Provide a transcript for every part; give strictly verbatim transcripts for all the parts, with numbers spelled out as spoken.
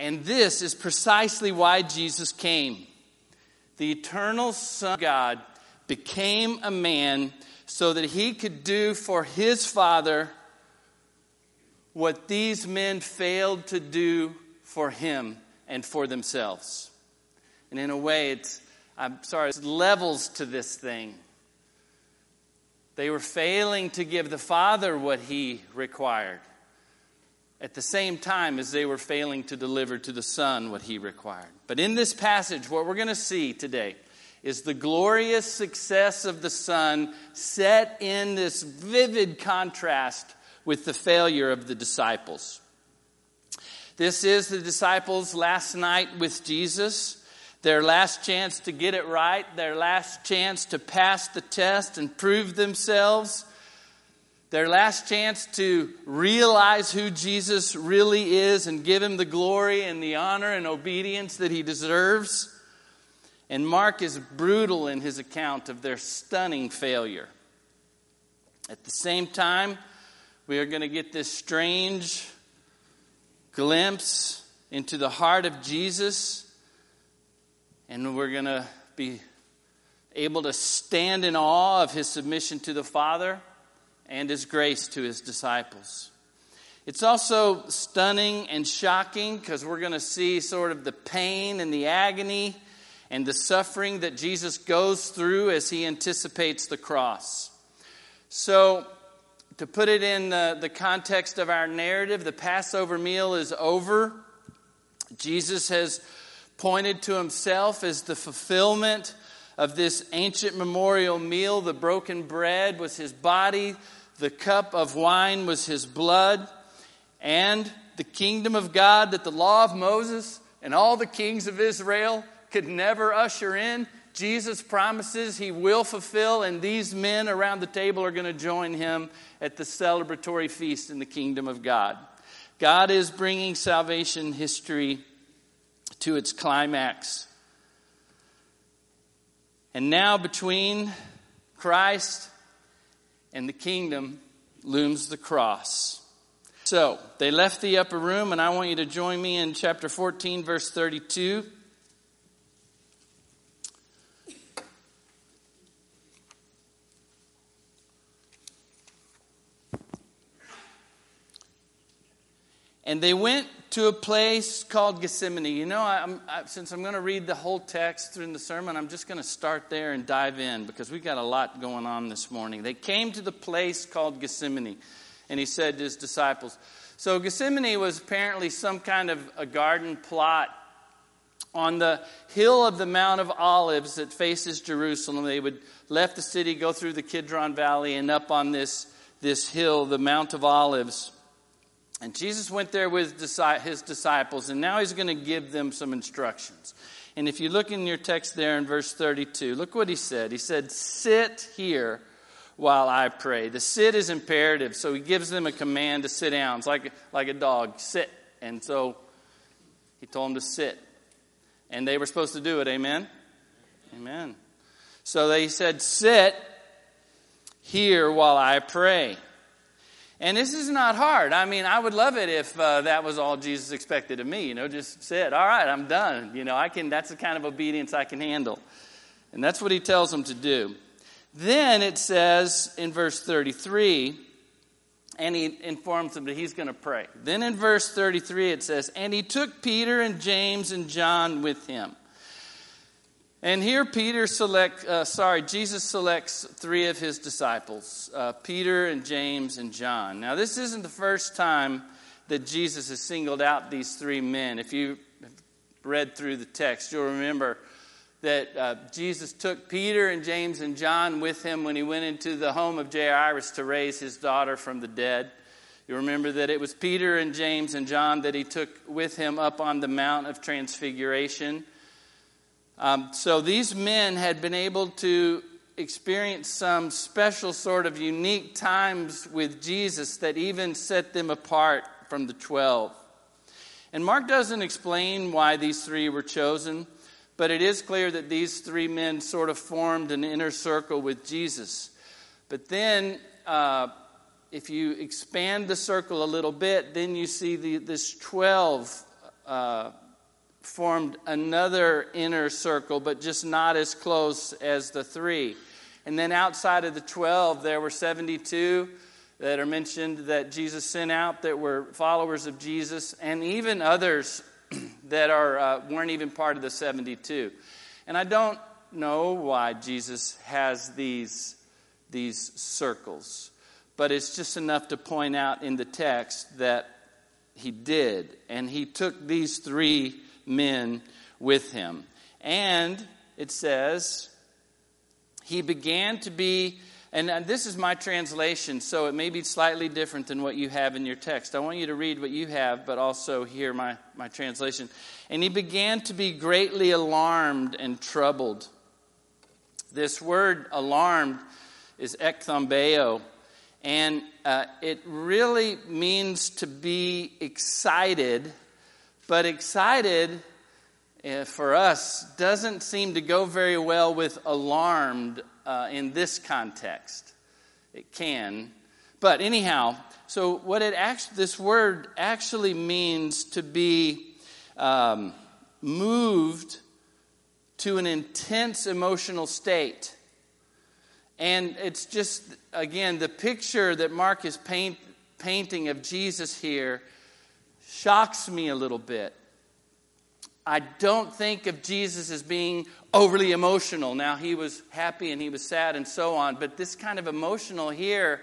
And this is precisely why Jesus came. The eternal Son of God became a man so that he could do for his Father what these men failed to do for him and for themselves. And in a way, it's, I'm sorry, it's levels to this thing. They were failing to give the Father what he required, at the same time as they were failing to deliver to the Son what he required. But in this passage, what we're going to see today is the glorious success of the Son set in this vivid contrast with the failure of the disciples. This is the disciples' last night with Jesus, their last chance to get it right, their last chance to pass the test and prove themselves, their last chance to realize who Jesus really is and give him the glory and the honor and obedience that he deserves. And Mark is brutal in his account of their stunning failure. At the same time, we are going to get this strange glimpse into the heart of Jesus, and we're going to be able to stand in awe of his submission to the Father and his grace to his disciples. It's also stunning and shocking because we're going to see sort of the pain and the agony and the suffering that Jesus goes through as he anticipates the cross. So, to put it in the, the context of our narrative, the Passover meal is over. Jesus has pointed to himself as the fulfillment of this ancient memorial meal. The broken bread was his body. The cup of wine was his blood. And the kingdom of God that the law of Moses and all the kings of Israel could never usher in, Jesus promises he will fulfill, and these men around the table are going to join him at the celebratory feast in the kingdom of God. God is bringing salvation history to its climax. And now between Christ and the kingdom looms the cross. So, they left the upper room, and I want you to join me in chapter fourteen, verse thirty-two. And they went to a place called Gethsemane. You know, I'm, I, since I'm going to read the whole text through the sermon, I'm just going to start there and dive in because we've got a lot going on this morning. They came to the place called Gethsemane, and he said to his disciples. So Gethsemane was apparently some kind of a garden plot on the hill of the Mount of Olives that faces Jerusalem. They would left the city, go through the Kidron Valley, and up on this, this hill, the Mount of Olives. And Jesus went there with his disciples, and now he's going to give them some instructions. And if you look in your text there in verse thirty-two, look what he said. He said, "Sit here while I pray." The sit is imperative, so he gives them a command to sit down. It's like, like a dog, sit. And so he told them to sit. And they were supposed to do it, amen? Amen. So they said, "Sit here while I pray." And this is not hard. I mean, I would love it if uh, that was all Jesus expected of me. You know, just sit. All right, I'm done. You know, I can. That's the kind of obedience I can handle. And that's what he tells them to do. Then it says in verse thirty-three, and he informs them that he's going to pray. Then in verse thirty-three it says, "And he took Peter and James and John with him." And here Peter select, uh, sorry, Jesus selects three of his disciples, uh, Peter and James and John. Now, this isn't the first time that Jesus has singled out these three men. If you read through the text, you'll remember that uh, Jesus took Peter and James and John with him when he went into the home of Jairus to raise his daughter from the dead. You remember that it was Peter and James and John that he took with him up on the Mount of Transfiguration. Um, so these men had been able to experience some special sort of unique times with Jesus that even set them apart from the twelve. And Mark doesn't explain why these three were chosen, but it is clear that these three men sort of formed an inner circle with Jesus. But then, uh, if you expand the circle a little bit, then you see the, this twelve uh, formed another inner circle, but just not as close as the three. And then outside of the twelve, there were seventy-two that are mentioned that Jesus sent out that were followers of Jesus, and even others that are uh, weren't even part of the seventy-two. And I don't know why Jesus has these, these circles, but it's just enough to point out in the text that he did. And he took these three men with him. And it says, he began to be, and this is my translation, so it may be slightly different than what you have in your text. I want you to read what you have, but also hear my, my translation. And he began to be greatly alarmed and troubled. This word alarmed is ekthambeo, and uh, it really means to be excited, but excited uh, for us doesn't seem to go very well with alarmed uh, in this context. It can. But anyhow, so what it actually, this word actually means to be um, moved to an intense emotional state. And it's just, again, the picture that Mark is paint, painting of Jesus here shocks me a little bit. I don't think of Jesus as being overly emotional. Now, he was happy and he was sad and so on, but this kind of emotional here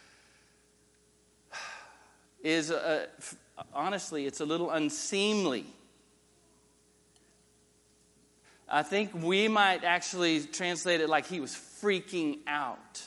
is, a, honestly, it's a little unseemly. I think we might actually translate it like he was freaking out.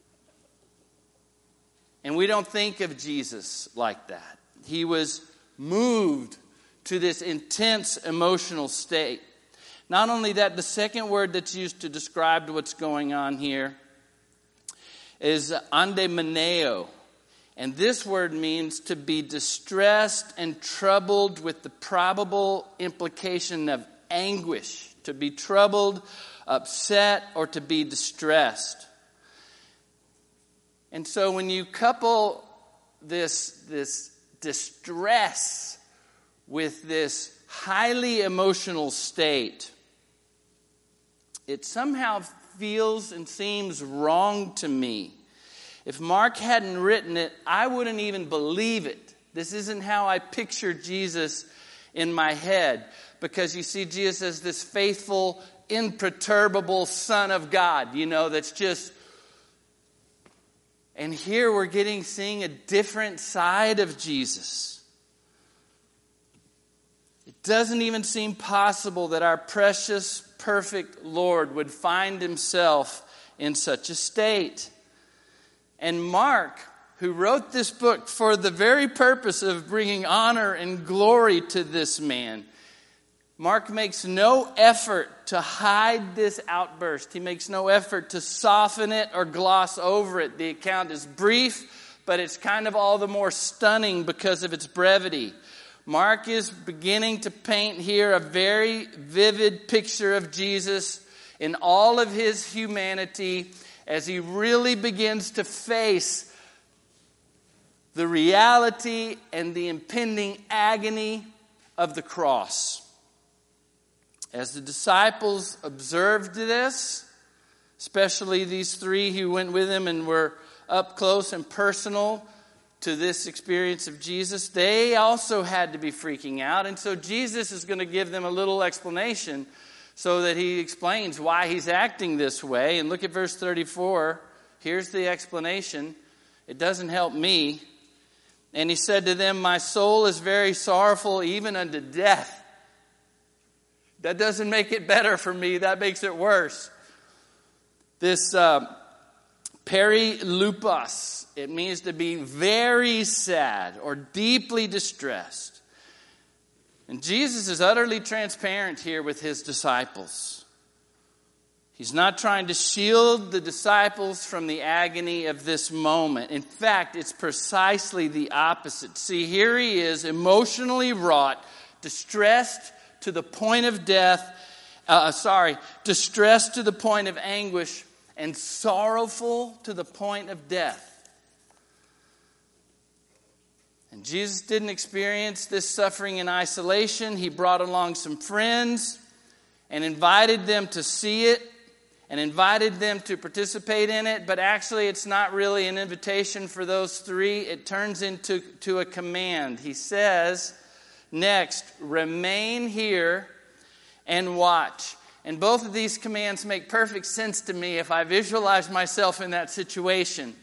And we don't think of Jesus like that. He was moved to this intense emotional state. Not only that, the second word that's used to describe what's going on here is andemeneo. And this word means to be distressed and troubled with the probable implication of anguish. To be troubled, upset, or to be distressed. And so when you couple this, this distress with this highly emotional state, it somehow feels and seems wrong to me. If Mark hadn't written it, I wouldn't even believe it. This isn't how I picture Jesus in my head. Because you see Jesus as this faithful, imperturbable Son of God, you know, that's just... And here we're getting, seeing a different side of Jesus. It doesn't even seem possible that our precious, perfect Lord would find himself in such a state. And Mark, who wrote this book for the very purpose of bringing honor and glory to this man, Mark makes no effort to hide this outburst. He makes no effort to soften it or gloss over it. The account is brief, but it's kind of all the more stunning because of its brevity. Mark is beginning to paint here a very vivid picture of Jesus in all of his humanity as he really begins to face the reality and the impending agony of the cross. As the disciples observed this, especially these three who went with him and were up close and personal to this experience of Jesus, they also had to be freaking out. And so Jesus is going to give them a little explanation so that he explains why he's acting this way. And look at verse thirty-four. Here's the explanation. It doesn't help me. And he said to them, "My soul is very sorrowful, even unto death." That doesn't make it better for me. That makes it worse. This uh, perilupos, it means to be very sad or deeply distressed. And Jesus is utterly transparent here with his disciples. He's not trying to shield the disciples from the agony of this moment. In fact, it's precisely the opposite. See, here he is, emotionally wrought, distressed to the point of death, uh, sorry, distressed to the point of anguish, and sorrowful to the point of death. And Jesus didn't experience this suffering in isolation. He brought along some friends and invited them to see it and invited them to participate in it. But actually, it's not really an invitation for those three. It turns into to a command. He says, next, remain here and watch. And both of these commands make perfect sense to me if I visualize myself in that situation.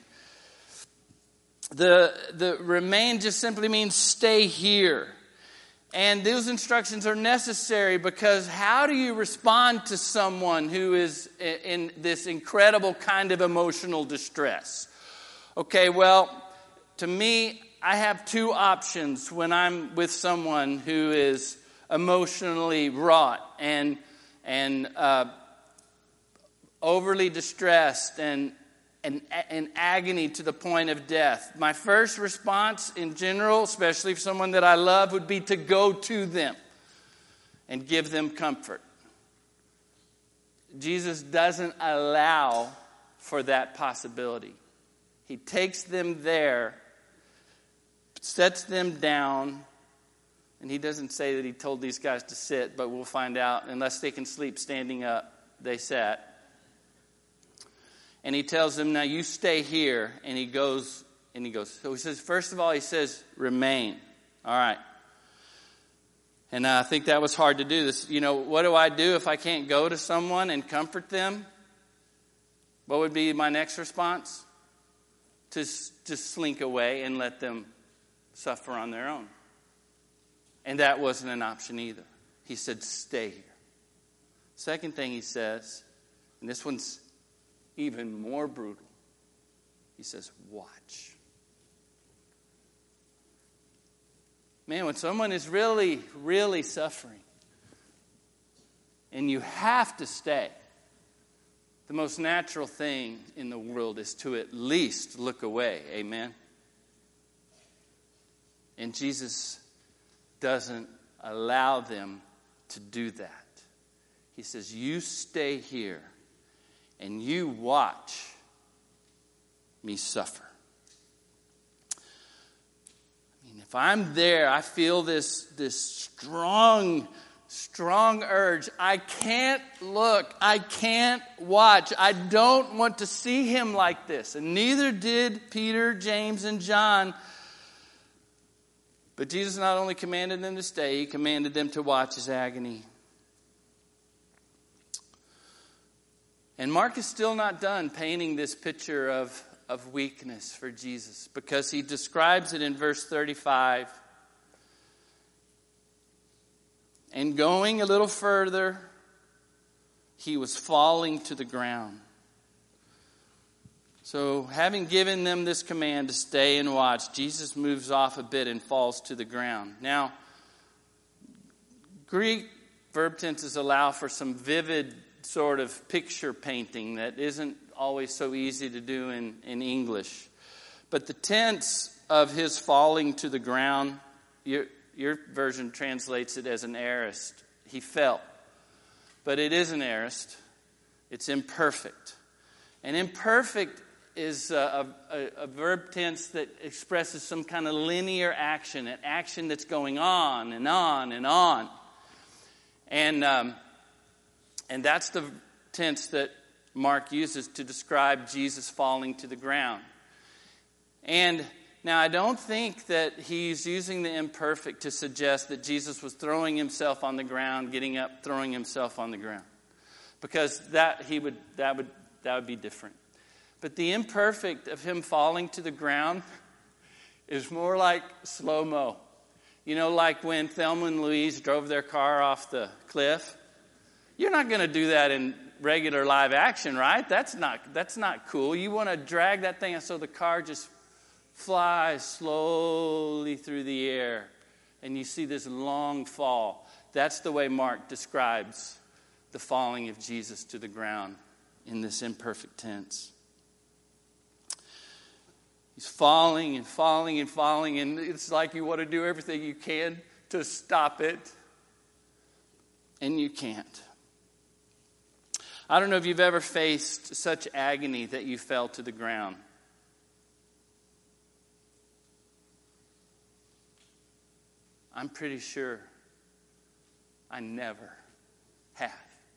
The, the remain just simply means stay here. And those instructions are necessary because how do you respond to someone who is in this incredible kind of emotional distress? Okay, well, to me, I have two options when I'm with someone who is emotionally wrought and and uh, overly distressed and And, and agony to the point of death. My first response in general, especially for someone that I love, would be to go to them and give them comfort. Jesus doesn't allow for that possibility. He takes them there, sets them down, and he doesn't say that he told these guys to sit, but we'll find out. Unless they can sleep standing up, they sat. And he tells them, now you stay here. And he goes, and he goes. So he says, first of all, he says, remain. All right. And I think that was hard to do. This, you know, what do I do if I can't go to someone and comfort them? What would be my next response? To just slink away and let them suffer on their own. And that wasn't an option either. He said, stay here. Second thing he says, and this one's even more brutal. He says, watch. Man, when someone is really, really suffering, and you have to stay, the most natural thing in the world is to at least look away. Amen? And Jesus doesn't allow them to do that. He says, you stay here. And you watch me suffer. I mean, if I'm there, I feel this, this strong, strong urge. I can't look. I can't watch. I don't want to see him like this. And neither did Peter, James, and John. But Jesus not only commanded them to stay, he commanded them to watch his agony. And Mark is still not done painting this picture of, of weakness for Jesus, because he describes it in verse thirty-five. And going a little further, he was falling to the ground. So having given them this command to stay and watch, Jesus moves off a bit and falls to the ground. Now, Greek verb tenses allow for some vivid sort of picture painting that isn't always so easy to do in, in English. But the tense of his falling to the ground, your, your version translates it as an aorist. He fell. But it is an aorist. It's imperfect. And imperfect is a, a, a verb tense that expresses some kind of linear action, an action that's going on and on and on. And um, And that's the tense that Mark uses to describe Jesus falling to the ground. And now I don't think that he's using the imperfect to suggest that Jesus was throwing himself on the ground, getting up, throwing himself on the ground. Because that he would that would that would be different. But the imperfect of him falling to the ground is more like slow-mo. You know, like when Thelma and Louise drove their car off the cliff. You're not going to do that in regular live action, right? That's not that's not cool. You want to drag that thing so the car just flies slowly through the air. And you see this long fall. That's the way Mark describes the falling of Jesus to the ground in this imperfect tense. He's falling and falling and falling, and it's like you want to do everything you can to stop it, and you can't. I don't know if you've ever faced such agony that you fell to the ground. I'm pretty sure I never have.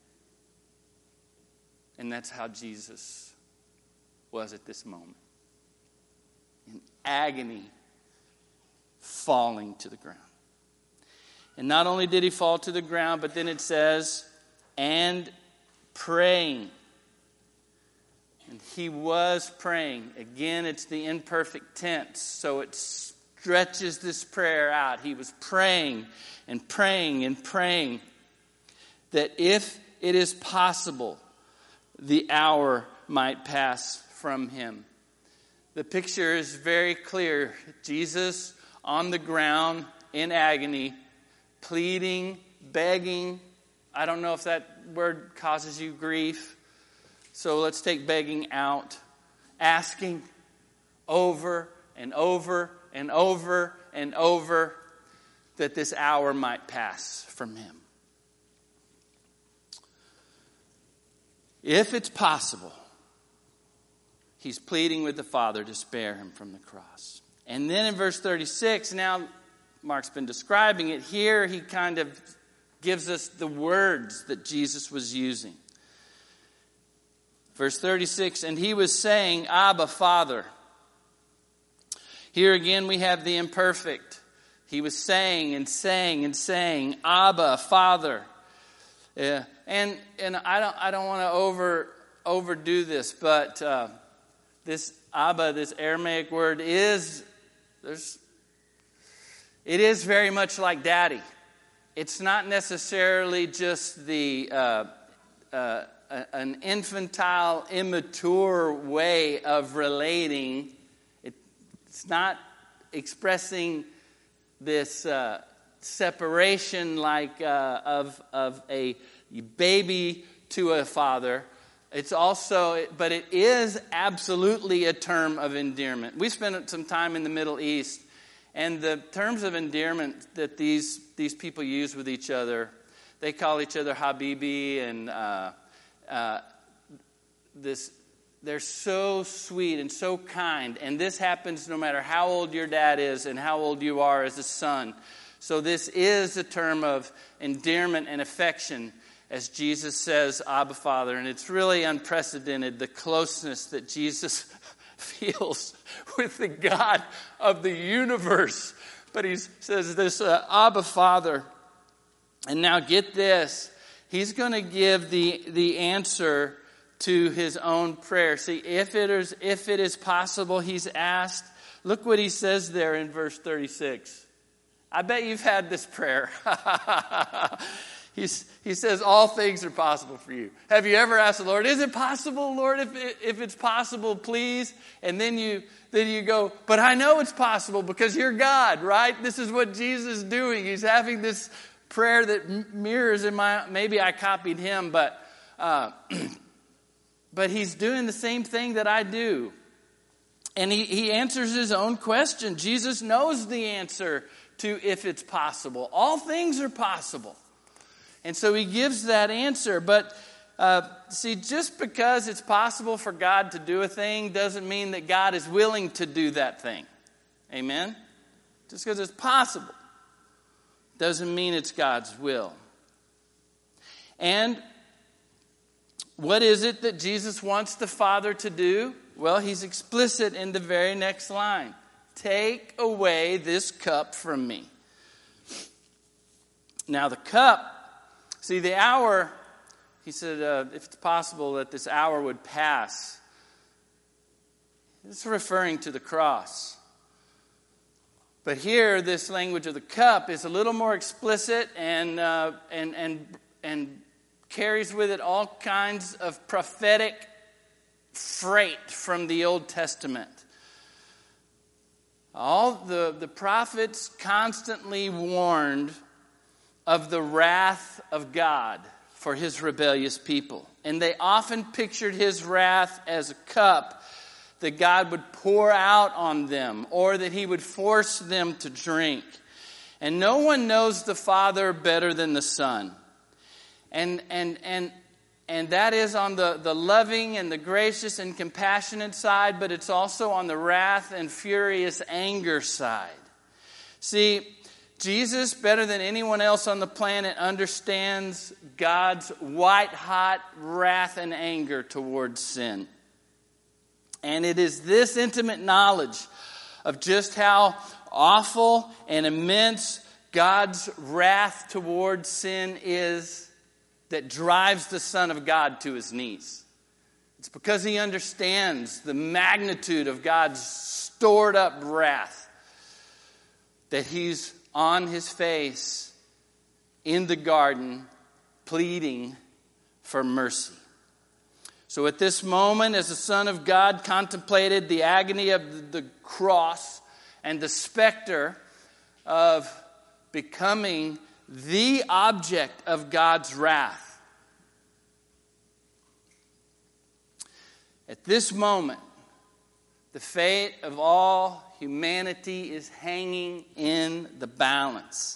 And that's how Jesus was at this moment. In agony, falling to the ground. And not only did he fall to the ground, but then it says, and praying. And he was praying. Again, it's the imperfect tense, so it stretches this prayer out. He was praying and praying and praying that if it is possible, the hour might pass from him. The picture is very clear. Jesus on the ground in agony, pleading, begging. I don't know if that word causes you grief. So let's take begging out. Asking over and over and over and over that this hour might pass from him. If it's possible, he's pleading with the Father to spare him from the cross. And then in verse thirty-six, now Mark's been describing it. Here he kind of gives us the words that Jesus was using. Verse thirty-six, and he was saying, Abba, Father. Here again we have the imperfect. He was saying and saying and saying, Abba, Father. Yeah, and and I don't I don't want to over overdo this, but uh, this Abba, this Aramaic word is there's it is very much like daddy. It's not necessarily just the uh, uh, an infantile, immature way of relating. It, it's not expressing this uh, separation like uh, of of a baby to a father. It's also, but it is absolutely a term of endearment. We spent some time in the Middle East, and the terms of endearment that these these people use with each other, they call each other Habibi, and uh, uh, this. They're so sweet and so kind, and this happens no matter how old your dad is and how old you are as a son. So this is a term of endearment and affection, as Jesus says, Abba, Father. And it's really unprecedented, the closeness that Jesus feels with the God of the universe. But he says this, uh, Abba, Father. And now get this. He's going to give the, the answer to his own prayer. See, if it is, if it is possible, he's asked. Look what he says there in verse thirty-six. I bet you've had this prayer. He's, he says, all things are possible for you. Have you ever asked the Lord, is it possible, Lord, if it, if it's possible, please? And then you then you go, but I know it's possible because you're God, right? This is what Jesus is doing. He's having this prayer that mirrors in my, maybe I copied him, but uh, but he's doing the same thing that I do. And he, he answers his own question. Jesus knows the answer to if it's possible. All things are possible. And so he gives that answer. But uh, see, just because it's possible for God to do a thing doesn't mean that God is willing to do that thing. Amen? Just because it's possible doesn't mean it's God's will. And what is it that Jesus wants the Father to do? Well, he's explicit in the very next line. Take away this cup from me. Now the cup, see the hour, he said, uh, if it's possible that this hour would pass. It's referring to the cross. But here, this language of the cup is a little more explicit and uh, and and and carries with it all kinds of prophetic freight from the Old Testament. All the, the prophets constantly warned of the wrath of God for his rebellious people. And they often pictured his wrath as a cup that God would pour out on them or that he would force them to drink. And no one knows the Father better than the Son. And and and and that is on the, the loving and the gracious and compassionate side, but it's also on the wrath and furious anger side. See, Jesus, better than anyone else on the planet, understands God's white-hot wrath and anger towards sin. And it is this intimate knowledge of just how awful and immense God's wrath towards sin is that drives the Son of God to his knees. It's because he understands the magnitude of God's stored up wrath that he's on his face in the garden pleading for mercy. So at this moment, as the Son of God contemplated the agony of the cross and the specter of becoming the object of God's wrath, at this moment, the fate of all humanity is hanging in the balance.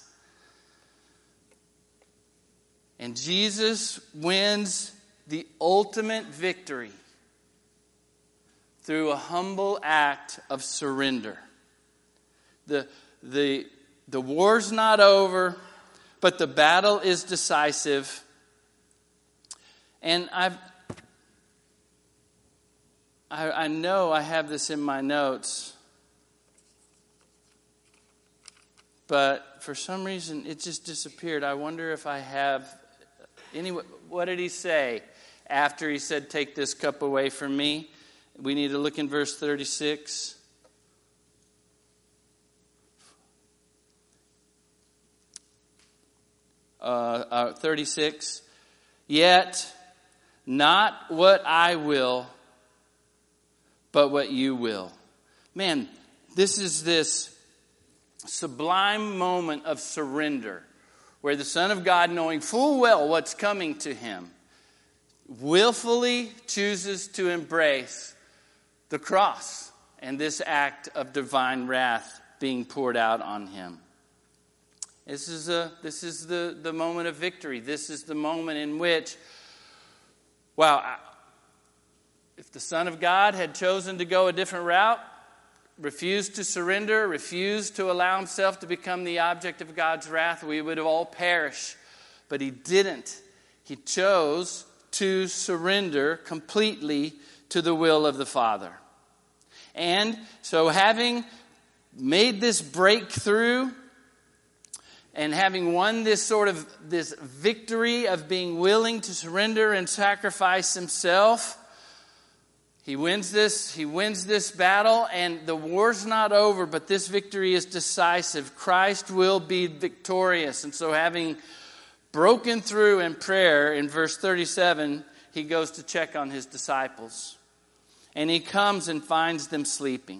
And Jesus wins the ultimate victory through a humble act of surrender. The, the, the war's not over, but the battle is decisive. And I've, I, I know I have this in my notes, but for some reason it just disappeared. I wonder if I have any. What did he say after he said, "Take this cup away from me"? We need to look in verse thirty-six. Uh, uh, thirty-six. Yet not what I will, but what you will. Man, this is this sublime moment of surrender where the Son of God, knowing full well what's coming to him, willfully chooses to embrace the cross and this act of divine wrath being poured out on him. This is a this is the, the moment of victory. This is the moment in which, wow, if the Son of God had chosen to go a different route, refused to surrender, refused to allow himself to become the object of God's wrath, we would have all perished. But he didn't. He chose to surrender completely to the will of the Father. And so having made this breakthrough and having won this sort of this victory of being willing to surrender and sacrifice himself, He wins this, he wins this battle, and the war's not over, but this victory is decisive. Christ will be victorious. And so having broken through in prayer, in verse thirty-seven, he goes to check on his disciples. And he comes and finds them sleeping.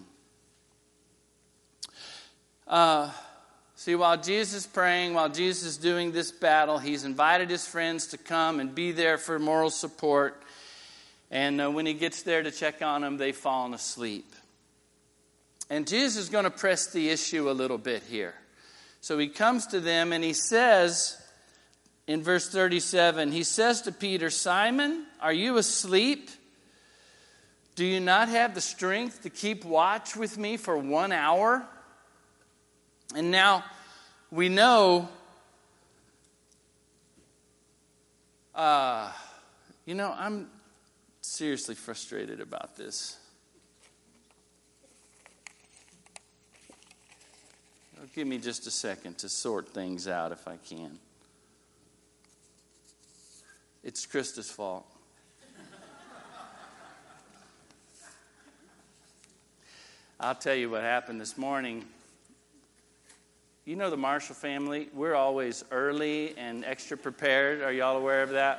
Uh, see, while Jesus is praying, while Jesus is doing this battle, he's invited his friends to come and be there for moral support. And uh, when he gets there to check on them, they've fallen asleep. And Jesus is going to press the issue a little bit here. So he comes to them and he says, in verse thirty-seven, he says to Peter, "Simon, are you asleep? Do you not have the strength to keep watch with me for one hour?" And now we know, uh, you know, I'm seriously frustrated about this. Give me just a second to sort things out if I can. It's Krista's fault. I'll tell you what happened this morning. You know the Marshall family, we're always early and extra prepared. Are y'all aware of that?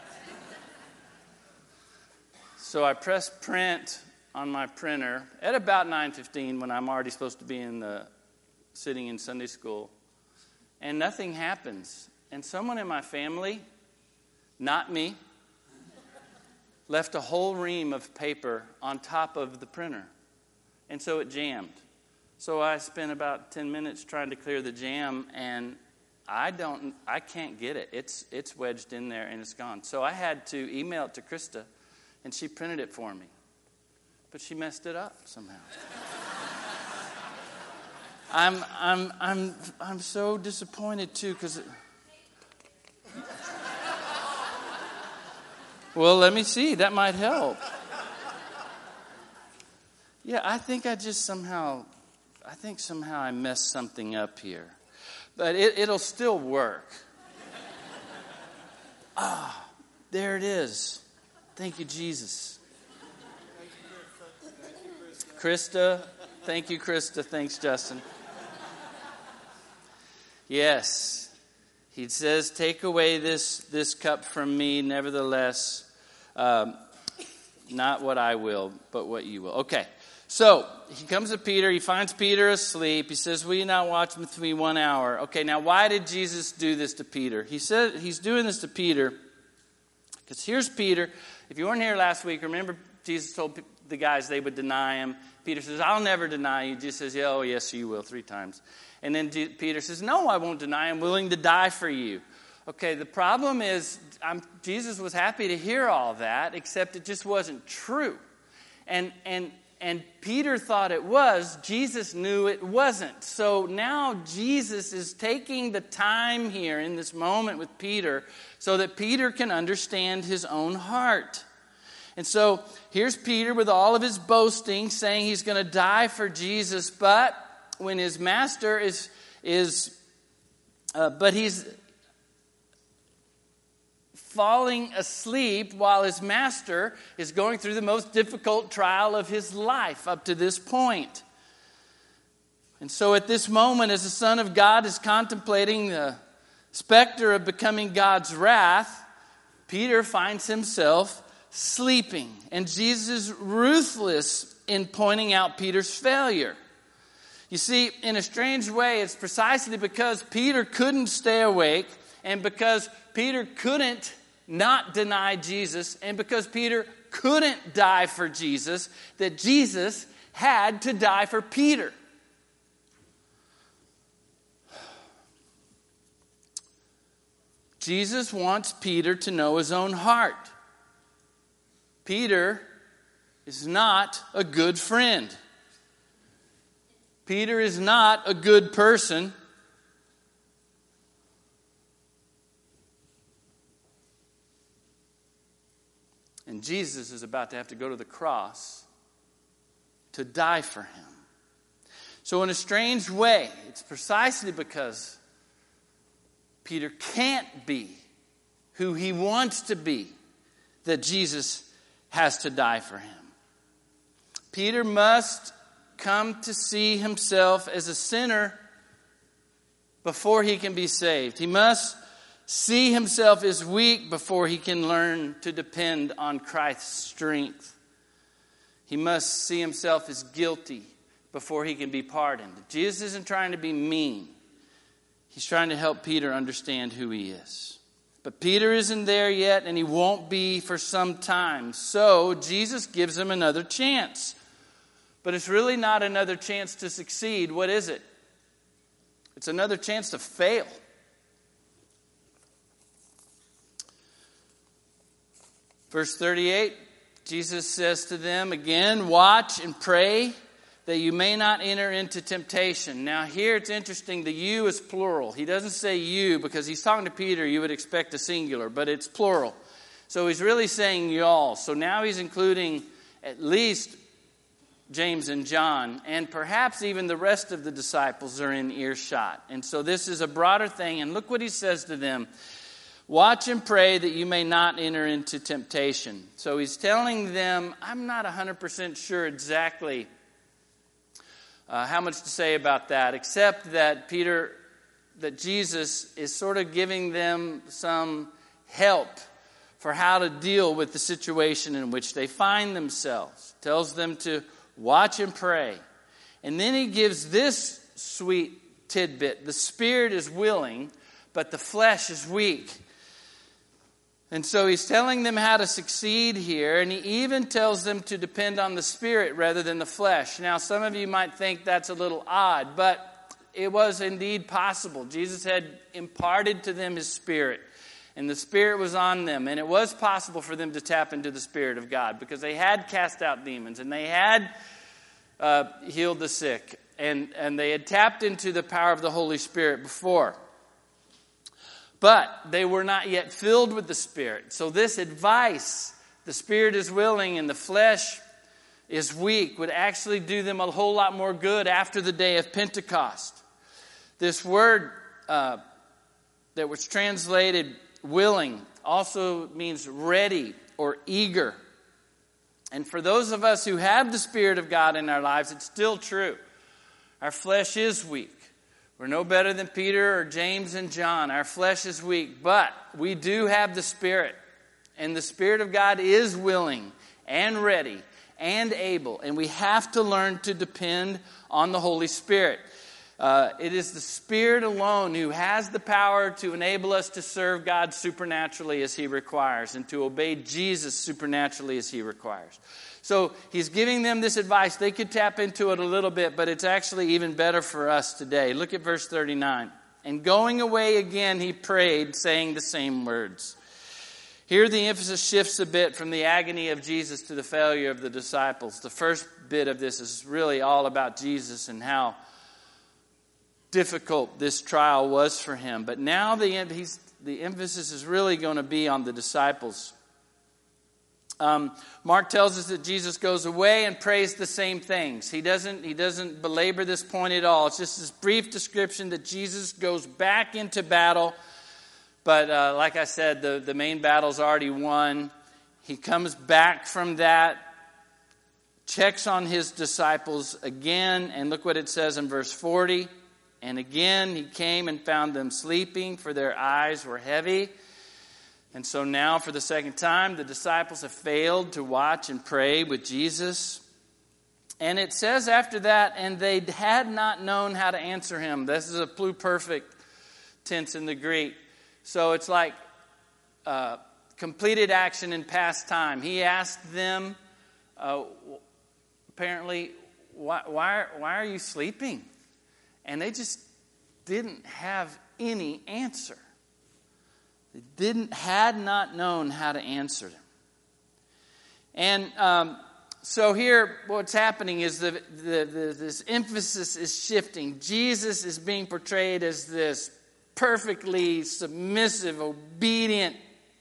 So I pressed print on my printer at about nine fifteen when I'm already supposed to be in the sitting in Sunday school. And nothing happens. And someone in my family, not me, left a whole ream of paper on top of the printer. And so it jammed. So I spent about ten minutes trying to clear the jam, and I don't, I can't get it. It's it's wedged in there and it's gone. So I had to email it to Krista, and she printed it for me. But she messed it up somehow. I'm I'm I'm I'm so disappointed too because. Well, let me see. That might help. Yeah, I think I just somehow, I think somehow I messed something up here. But it, it'll still work. Ah, there it is. Thank you, Jesus. Krista. Thank you, Krista. Thanks, Justin. Yes. He says, take away this, this cup from me, nevertheless. Um, not what I will, but what you will. Okay, so he comes to Peter. He finds Peter asleep. He says, will you not watch with me one hour? Okay, now why did Jesus do this to Peter? He said he's doing this to Peter because here's Peter. If you weren't here last week, remember Jesus told the guys they would deny him. Peter says, I'll never deny you. Jesus says, yeah, oh, yes, you will, three times. And then Peter says, no, I won't deny. I'm willing to die for you. Okay, the problem is I'm, Jesus was happy to hear all that, except it just wasn't true. And and and Peter thought it was. Jesus knew it wasn't. So now Jesus is taking the time here in this moment with Peter so that Peter can understand his own heart. And so here's Peter with all of his boasting, saying he's going to die for Jesus, but when his master is, is uh, but he's falling asleep while his master is going through the most difficult trial of his life up to this point. And so at this moment, as the Son of God is contemplating the specter of becoming God's wrath, Peter finds himself sleeping. And Jesus is ruthless in pointing out Peter's failure. You see, in a strange way, it's precisely because Peter couldn't stay awake and because Peter couldn't not deny Jesus and because Peter couldn't die for Jesus that Jesus had to die for Peter. Jesus wants Peter to know his own heart. Peter is not a good friend. Peter is not a good person. And Jesus is about to have to go to the cross to die for him. So in a strange way, it's precisely because Peter can't be who he wants to be that Jesus has to die for him. Peter must come to see himself as a sinner before he can be saved. He must see himself as weak before he can learn to depend on Christ's strength. He must see himself as guilty before he can be pardoned. Jesus isn't trying to be mean. He's trying to help Peter understand who he is. But Peter isn't there yet, and he won't be for some time. So Jesus gives him another chance. But it's really not another chance to succeed. What is it? It's another chance to fail. Verse thirty-eight, Jesus says to them again, watch and pray that you may not enter into temptation. Now here it's interesting, the you is plural. He doesn't say you because he's talking to Peter, you would expect a singular, but it's plural. So he's really saying y'all. So now he's including at least James and John, and perhaps even the rest of the disciples are in earshot. And so this is a broader thing, and look what he says to them. Watch and pray that you may not enter into temptation. So he's telling them, I'm not one hundred percent sure exactly uh, how much to say about that, except that Peter, that Jesus is sort of giving them some help for how to deal with the situation in which they find themselves. Tells them to watch and pray. And then he gives this sweet tidbit. The spirit is willing, but the flesh is weak. And so he's telling them how to succeed here, and he even tells them to depend on the Spirit rather than the flesh. Now, some of you might think that's a little odd, but it was indeed possible. Jesus had imparted to them his Spirit, and the Spirit was on them, and it was possible for them to tap into the Spirit of God because they had cast out demons, and they had uh, healed the sick, And, and they had tapped into the power of the Holy Spirit before. But they were not yet filled with the Spirit. So this advice, the Spirit is willing and the flesh is weak, would actually do them a whole lot more good after the day of Pentecost. This word uh, that was translated willing also means ready or eager. And for those of us who have the Spirit of God in our lives, it's still true. Our flesh is weak. We're no better than Peter or James and John. Our flesh is weak, but we do have the Spirit. And the Spirit of God is willing and ready and able. And we have to learn to depend on the Holy Spirit. Uh, it is the Spirit alone who has the power to enable us to serve God supernaturally as He requires and to obey Jesus supernaturally as He requires. So He's giving them this advice. They could tap into it a little bit, but it's actually even better for us today. Look at verse thirty-nine. And going away again, He prayed, saying the same words. Here the emphasis shifts a bit from the agony of Jesus to the failure of the disciples. The first bit of this is really all about Jesus and how difficult this trial was for Him. But now the, he's, the emphasis is really going to be on the disciples. Um, Mark tells us that Jesus goes away and prays the same things. He doesn't, he doesn't belabor this point at all. It's just this brief description that Jesus goes back into battle. But uh, like I said, the, the main battle's already won. He comes back from that, checks on His disciples again, and look what it says in verse forty. And again He came and found them sleeping, for their eyes were heavy. And so now, for the second time, the disciples have failed to watch and pray with Jesus. And it says after that, and they had not known how to answer Him. This is a pluperfect tense in the Greek. So it's like uh, completed action in past time. He asked them, uh, apparently, why, why, why are you sleeping? And they just didn't have any answer. They didn't, had not known how to answer them. And um, so here, what's happening is the, the, the, this emphasis is shifting. Jesus is being portrayed as this perfectly submissive, obedient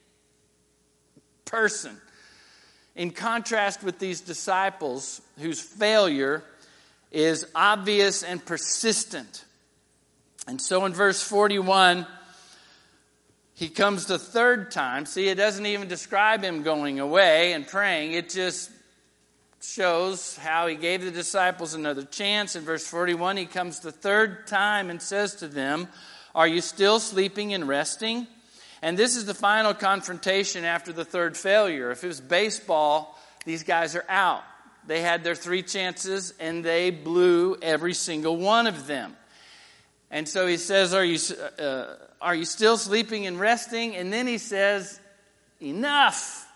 person. In contrast with these disciples whose failure is obvious and persistent. And so in verse forty-one, He comes the third time. See, it doesn't even describe Him going away and praying. It just shows how He gave the disciples another chance. In verse forty-one, He comes the third time and says to them, "Are you still sleeping and resting?" And this is the final confrontation after the third failure. If it was baseball, these guys are out. They had their three chances, and they blew every single one of them. And so He says, are you, uh, are you still sleeping and resting? And then He says, enough.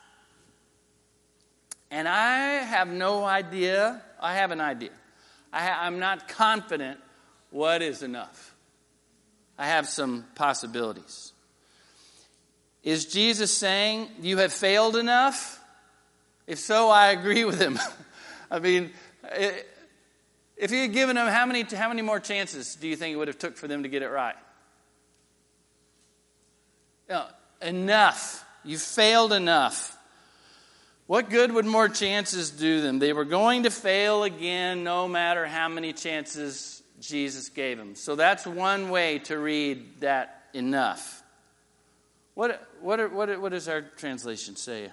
And I have no idea. I have an idea. I ha- I'm not confident what is enough. I have some possibilities. Is Jesus saying, you have failed enough? If so, I agree with Him. I mean, if He had given them, how many how many more chances do you think it would have took for them to get it right? You know, enough. You failed enough. What good would more chances do them? They were going to fail again no matter how many chances Jesus gave them. So that's one way to read that enough. What, what, what, what does our translation say?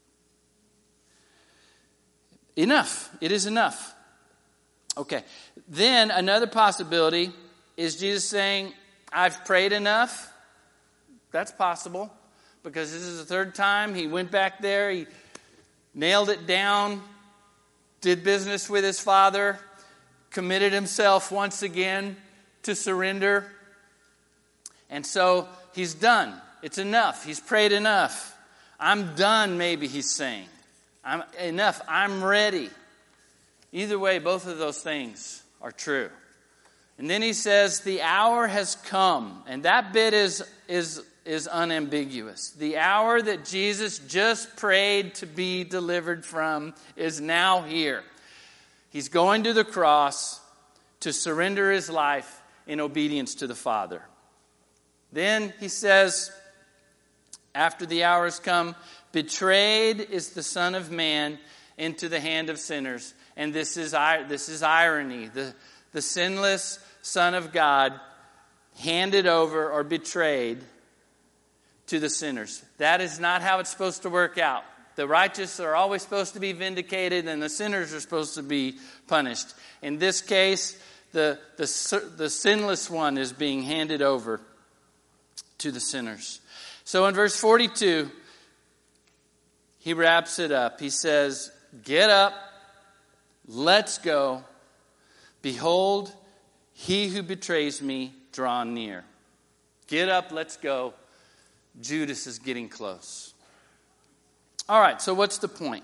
Enough. It is enough. Okay. Then another possibility is Jesus saying, I've prayed enough. That's possible. Because this is the third time. He went back there. He nailed it down. Did business with His Father. Committed Himself once again to surrender. And so He's done. It's enough. He's prayed enough. I'm done, maybe He's saying. I'm enough. I'm ready. Either way, both of those things are true. And then He says, the hour has come. And that bit is, is, is unambiguous. The hour that Jesus just prayed to be delivered from is now here. He's going to the cross. to surrender his life in obedience to the Father. Then he says, after the hours come, betrayed is the Son of Man into the hand of sinners. And this is this is irony. The, the sinless Son of God handed over or betrayed to the sinners. That is not how it's supposed to work out. The righteous are always supposed to be vindicated and the sinners are supposed to be punished. In this case, the, the, the sinless one is being handed over to the sinners. So in verse forty-two, he wraps it up. He says, get up, let's go. Behold, he who betrays me draw near. Get up, let's go. Judas is getting close. All right, so what's the point?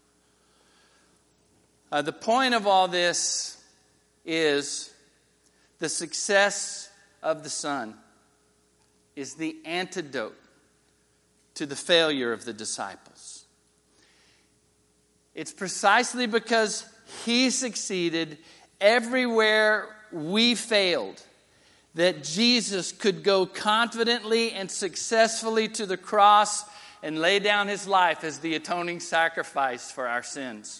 Uh, the point of all this is the success of the Son is the antidote to the failure of the disciples. It's precisely because he succeeded everywhere we failed that Jesus could go confidently and successfully to the cross and lay down his life as the atoning sacrifice for our sins.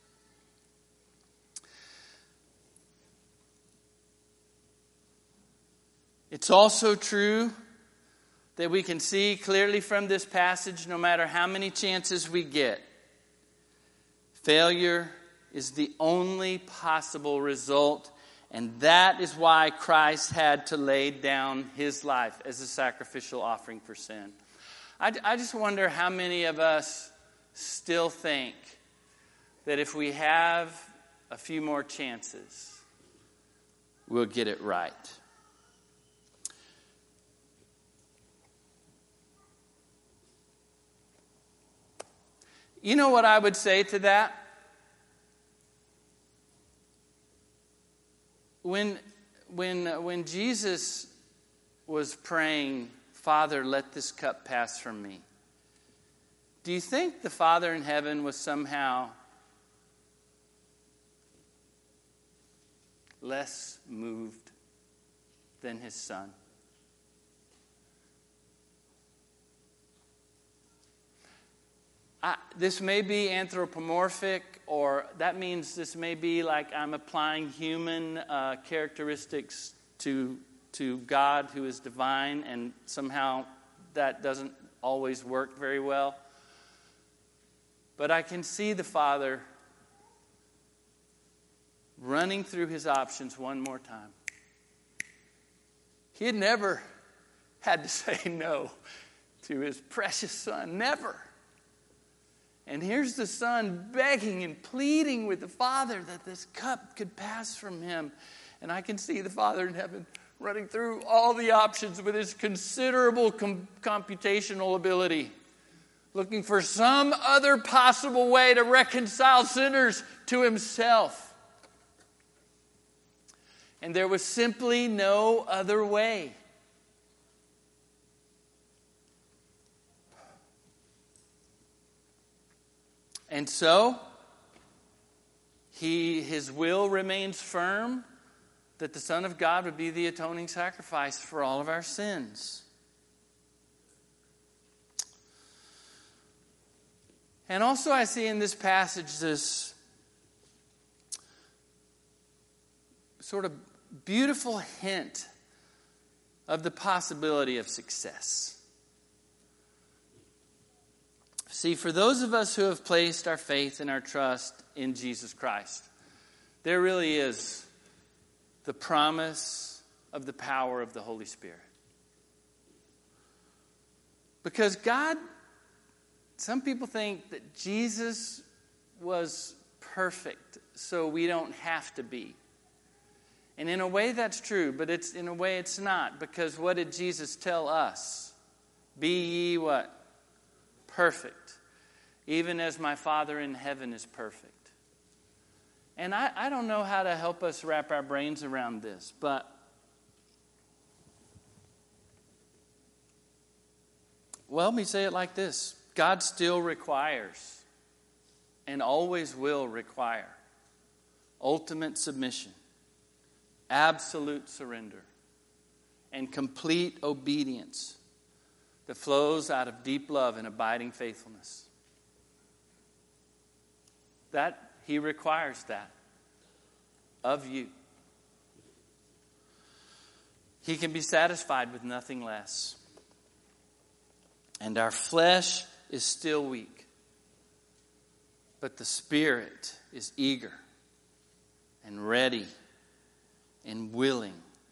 It's also true that we can see clearly from this passage, no matter how many chances we get, failure is the only possible result, and that is why Christ had to lay down his life as a sacrificial offering for sin. I, I just wonder how many of us still think that if we have a few more chances, we'll get it right. You know what I would say to that? When, when, when Jesus was praying, Father, let this cup pass from me, do you think the Father in heaven was somehow less moved than his Son? I, this may be anthropomorphic, or that means this may be like I'm applying human uh, characteristics to to God who is divine, and somehow that doesn't always work very well. But I can see the Father running through his options one more time. He had never had to say no to his precious Son, never. And here's the Son begging and pleading with the Father that this cup could pass from him. And I can see the Father in heaven running through all the options with his considerable com- computational ability, looking for some other possible way to reconcile sinners to himself. And there was simply no other way. And so, he, his will remains firm that the Son of God would be the atoning sacrifice for all of our sins. And also I see in this passage this sort of beautiful hint of the possibility of success. See, for those of us who have placed our faith and our trust in Jesus Christ, there really is the promise of the power of the Holy Spirit. Because God, some people think that Jesus was perfect, so we don't have to be. And in a way that's true, but it's in a way it's not. Because what did Jesus tell us? Be ye what? Perfect. Even as my Father in heaven is perfect. And I, I don't know how to help us wrap our brains around this, but well, let me say it like this. God still requires and always will require ultimate submission absolute surrender and complete obedience that flows out of deep love and abiding faithfulness. That He requires that of you. He can be satisfied with nothing less. And our flesh is still weak, but the Spirit is eager and ready and willing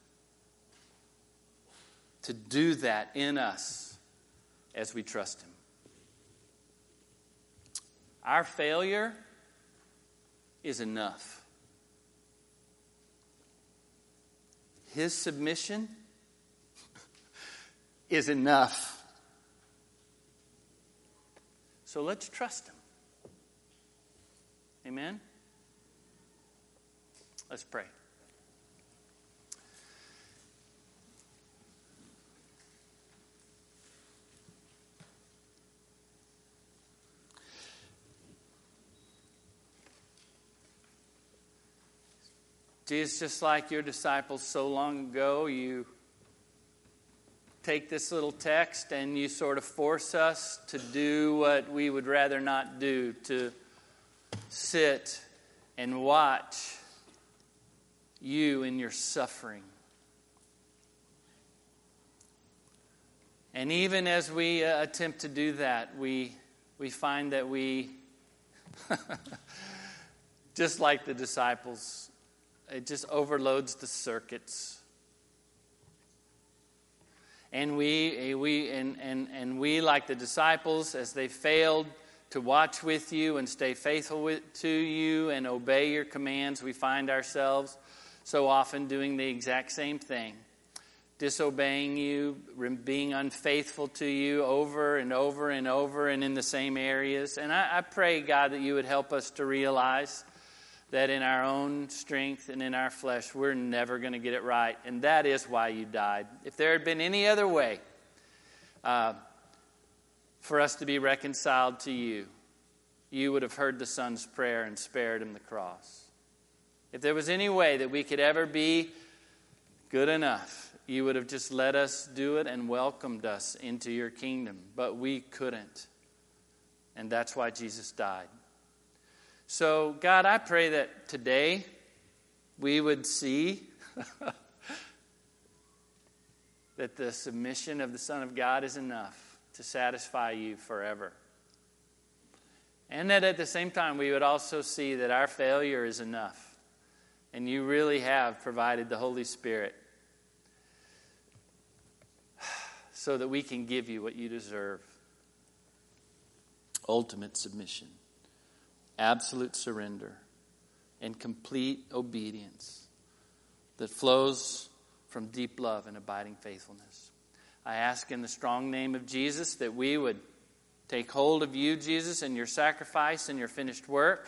to do that in us as we trust Him. Our failure is enough. His submission is enough. So let's trust Him. Amen? Let's pray. Jesus, just like your disciples so long ago, you take this little text and you sort of force us to do what we would rather not do, to sit and watch you in your suffering. And even as we uh, attempt to do that, we we find that we, just like the disciples, it just overloads the circuits. And we we and, and, and we, like the disciples, as they failed to watch with you and stay faithful with, to you and obey your commands, we find ourselves so often doing the exact same thing. Disobeying you, being unfaithful to you over and over and over and in the same areas. And I, I pray, God, that you would help us to realize that in our own strength and in our flesh, we're never going to get it right. And that is why you died. If there had been any other way uh, for us to be reconciled to you, you would have heard the Son's prayer and spared him the cross. If there was any way that we could ever be good enough, you would have just let us do it and welcomed us into your kingdom. But we couldn't. And that's why Jesus died. So, God, I pray that today we would see that the submission of the Son of God is enough to satisfy you forever. And that at the same time we would also see that our failure is enough. And you really have provided the Holy Spirit so that we can give you what you deserve. Ultimate submission. Absolute surrender and complete obedience that flows from deep love and abiding faithfulness. I ask in the strong name of Jesus that we would take hold of you, Jesus, and your sacrifice and your finished work.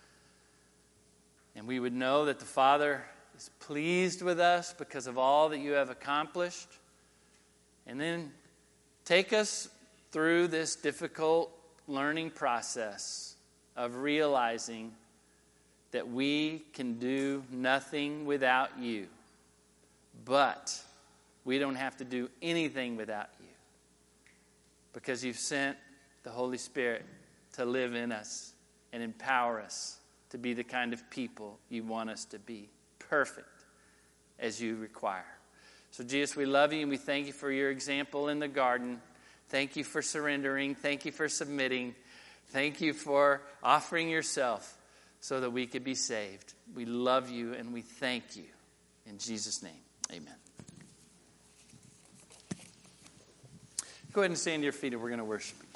And we would know that the Father is pleased with us because of all that you have accomplished. And then take us through this difficult learning process of realizing that we can do nothing without you. But we don't have to do anything without you, because you've sent the Holy Spirit to live in us and empower us to be the kind of people you want us to be, perfect as you require. So Jesus, we love you and we thank you for your example in the garden. Thank you for surrendering. Thank you for submitting. Thank you for offering yourself so that we could be saved. We love you and we thank you. In Jesus' name, amen. Go ahead and stand to your feet and we're going to worship.